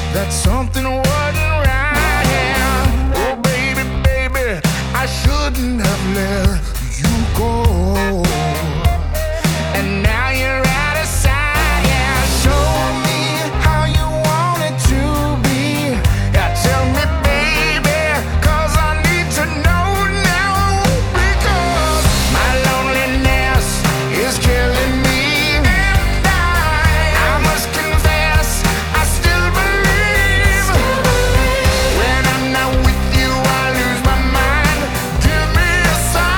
that something wasn't right. Oh, baby, baby, I shouldn't have let you go. And now you're out of sight. Yeah, show me how you want it to be. Yeah, tell me, baby, 'cause I need to know now. Because my loneliness is killing me. And I must confess, I still believe. When I'm not with you, I lose my mind. Give me a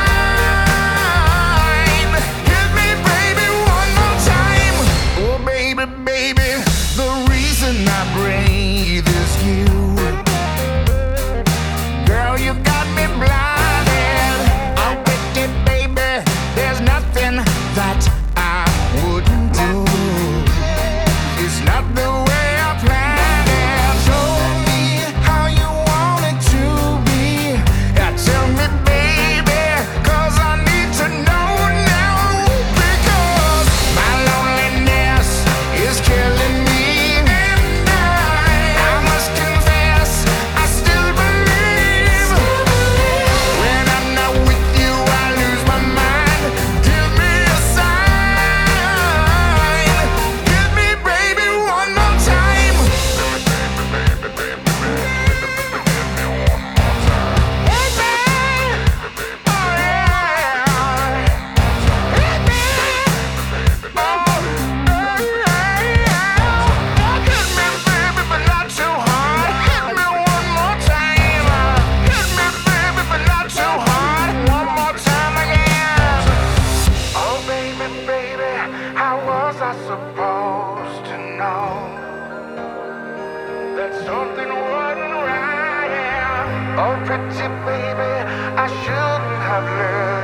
sign. Hit me, baby, one more time. Oh, baby, baby, the reason I breathe is you. Girl, you got me blinded. Oh, pretty baby, there's nothing that I wouldn't do. It's not the way I planned it. Show me how you want it to be. Yeah, tell me, baby, 'cause I need to know now. Because my loneliness is killing me. And I must confess, I still believe. When I'm not with you, I lose my mind. Give me a sign. Hit me, baby, one more time. Hit me. Oh, yeah. Hit me. Oh, yeah. Hit me, baby, but not too hard. Hit me one more time. Hit me, baby, but not too hard. One more time again. Oh, baby, baby, how was I supposed to know that something wasn't right? Oh, pretty baby, I shouldn't have let